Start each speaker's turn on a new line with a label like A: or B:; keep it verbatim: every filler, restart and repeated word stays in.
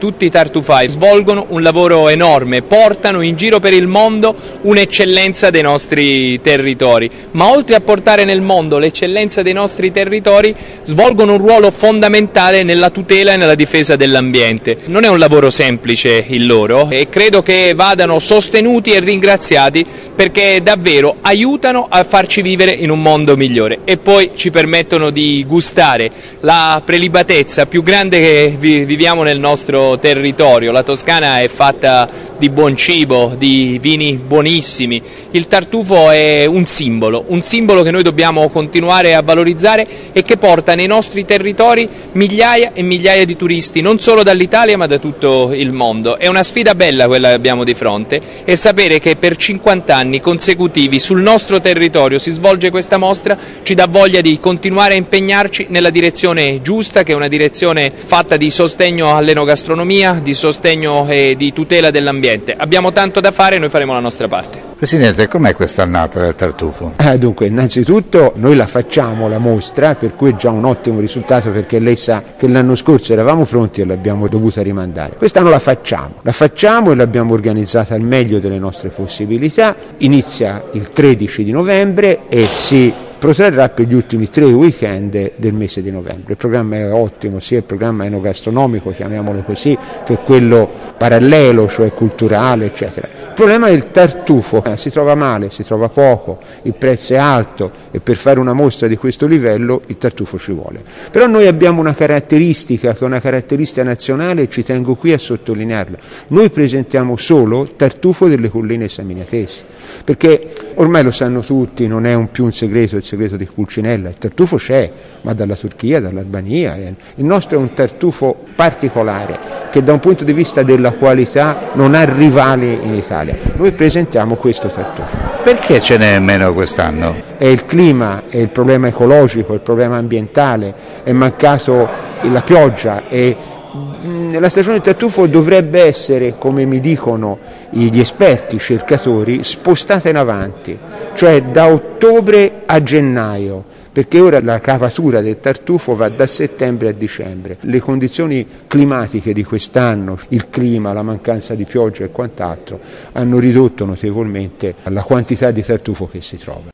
A: tutti i tartufai svolgono un lavoro enorme, portano in giro per il mondo un'eccellenza dei nostri territori, ma oltre a portare nel mondo l'eccellenza dei nostri territori, svolgono un ruolo fondamentale nella tutela e nella difesa dell'ambiente. Non è un lavoro semplice il loro e credo che vadano sostenuti e ringraziati, perché davvero aiutano a farci vivere in un mondo migliore e poi ci permettono di gustare la prelibatezza più grande che viviamo nel nostro territorio. La Toscana è fatta di buon cibo, di vini buonissimi. Il tartufo è un simbolo, un simbolo che noi dobbiamo continuare a valorizzare e che porta nei nostri territori migliaia e migliaia di turisti, non solo dall'Italia ma da tutto il mondo. È una sfida bella quella che abbiamo di fronte, e sapere che per cinquanta anni consecutivi sul nostro territorio si svolge questa mostra ci dà voglia di continuare a impegnarci nella direzione giusta, che è una direzione fatta di sostegno all'enogastronomia, di sostegno e di tutela dell'ambiente. Abbiamo tanto da fare e noi faremo la nostra parte.
B: Presidente, com'è quest'annata del tartufo?
C: Eh, dunque, innanzitutto noi la facciamo la mostra, per cui è già un ottimo risultato, perché lei sa che l'anno scorso eravamo pronti e l'abbiamo dovuta rimandare. Quest'anno la facciamo, la facciamo e l'abbiamo organizzata al meglio delle nostre possibilità. Inizia il tredici di novembre e si protrarrà per gli ultimi tre weekend del mese di novembre. Il programma è ottimo, sia il programma enogastronomico, chiamiamolo così, che quello parallelo, cioè culturale, eccetera. Il problema è il tartufo, eh, si trova male, si trova poco, il prezzo è alto e per fare una mostra di questo livello il tartufo ci vuole. Però noi abbiamo una caratteristica che è una caratteristica nazionale e ci tengo qui a sottolinearla. Noi presentiamo solo tartufo delle colline samniatesi, perché ormai lo sanno tutti, non è un più un segreto, il segreto di Pulcinella, il tartufo c'è, ma dalla Turchia, dall'Albania. Il nostro è un tartufo particolare che da un punto di vista della qualità non ha rivali in Italia. Noi presentiamo questo tartufo.
B: Perché ce n'è meno quest'anno?
C: È il clima, è il problema ecologico, il problema ambientale, è mancato la pioggia e la stagione del tartufo dovrebbe essere, come mi dicono gli esperti, i cercatori, spostata in avanti, cioè da ottobre a gennaio, perché ora la cavatura del tartufo va da settembre a dicembre. Le condizioni climatiche di quest'anno, il clima, la mancanza di pioggia e quant'altro, hanno ridotto notevolmente la quantità di tartufo che si trova.